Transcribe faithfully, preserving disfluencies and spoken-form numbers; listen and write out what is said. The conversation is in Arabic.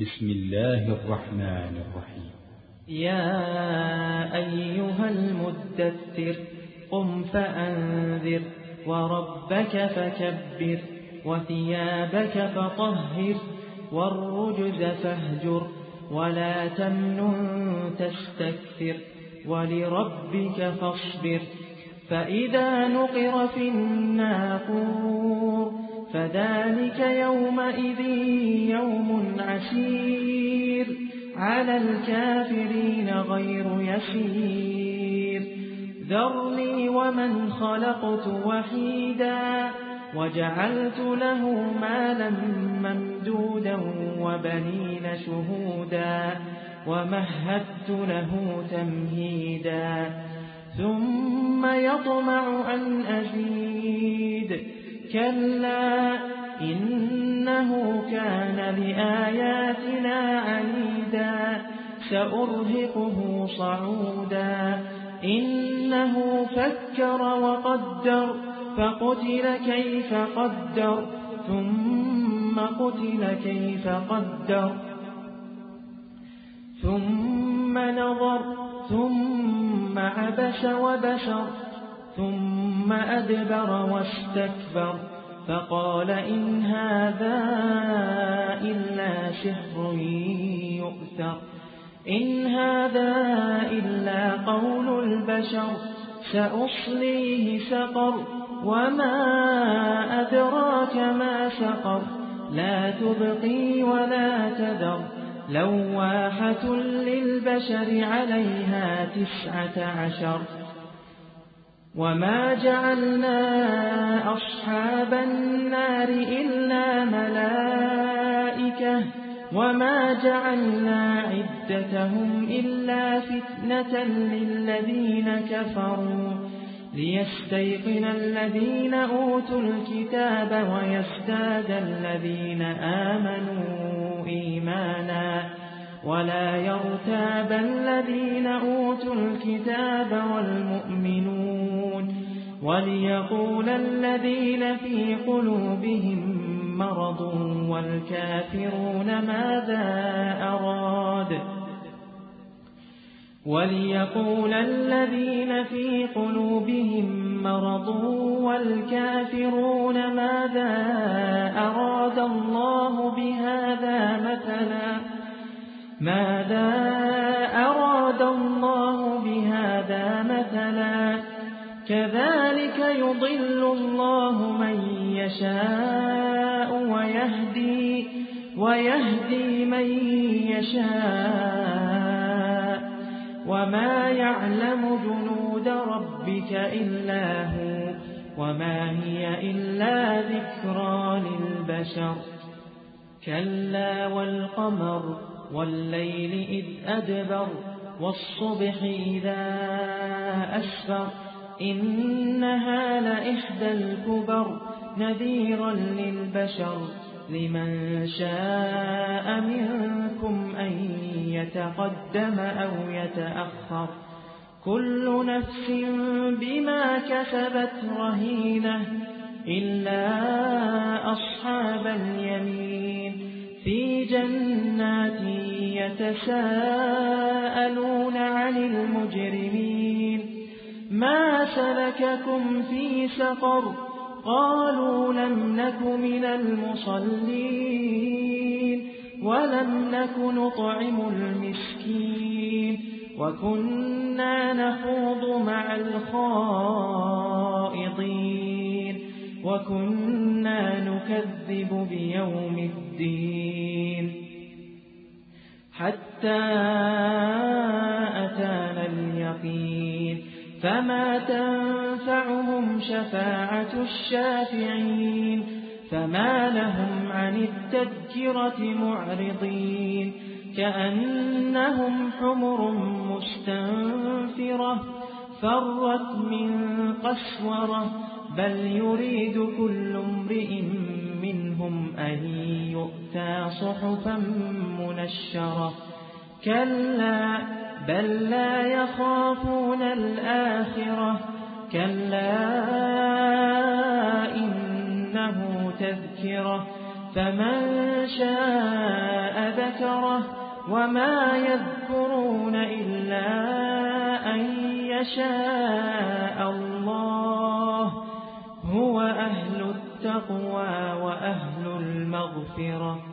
بسم الله الرحمن الرحيم. يا أيها المدثر قم فأنذر وربك فكبر وثيابك فطهر والرجز فاهجر ولا تمنن تستكثر ولربك فاصبر. فإذا نقر في الناقور فذلك يومئذ يوم عسير على الكافرين غير يسير. ذرني ومن خلقت وحيدا وجعلت له مالا ممدودا وبنين شهودا ومهدت له تمهيدا ثم يطمع أن أزيد كلا إنه كان لآياتنا عنيدا سأرهقه صعودا. إنه فكر وقدر فقتل كيف قدر ثم قتل كيف قدر ثم نظر ثم عبس وبشر ثم أدبر واستكبر فقال إن هذا إلا سحر يؤثر إن هذا إلا قول البشر سأصليه سقر وما أدراك ما سقر لا تبقي ولا تذر لواحة للبشر عليها تسعة عشر. وما جعلنا أصحاب النار إلا ملائكة وما جعلنا عدتهم إلا فتنة للذين كفروا ليستيقن الذين أوتوا الكتاب ويزداد الذين آمنوا إيمانا ولا يرتاب الذين أوتوا الكتاب والمؤمنون وليقول الذين في قلوبهم مرض والكافرون ماذا أراد وليقول الذين في قلوبهم مرض والكافرون ماذا أراد الله بهذا مثلا ماذا أراد الله بهذا مثلا كذلك يضل الله من يشاء ويهدي ويهدي من يشاء وما يعلم جنود ربك إلا هو وما هي إلا ذكرى للبشر. كلا والقمر والليل إذ أدبر والصبح إذا أسفر إنها لإحدى الكبر نذيرا للبشر لمن شاء منكم أن يتقدم أو يتأخر كل نفس بما كسبت رهينة إلا أصحاب اليمين في جنات يتساءلون عن المجرمين ما سلككم في سقر قالوا لم نك من المصلين ولم نك نطعم المسكين وكنا نخوض مع الخائضين وكنا نكذب بيوم الدين حتى أتانا اليقين فما تنفعهم شفاعة الشافعين فما لهم عن التذكرة معرضين كأنهم حمر مستنفرة فرت من قسورة بل يريد كل امرئ منهم أن يؤتى صحفا منشرة كلا بل لا يخافون الآخرة كلا إنه تذكرة فمن شاء ذكره وما يذكرون إلا أن يشاء الله هو أهل التقوى وأهل المغفرة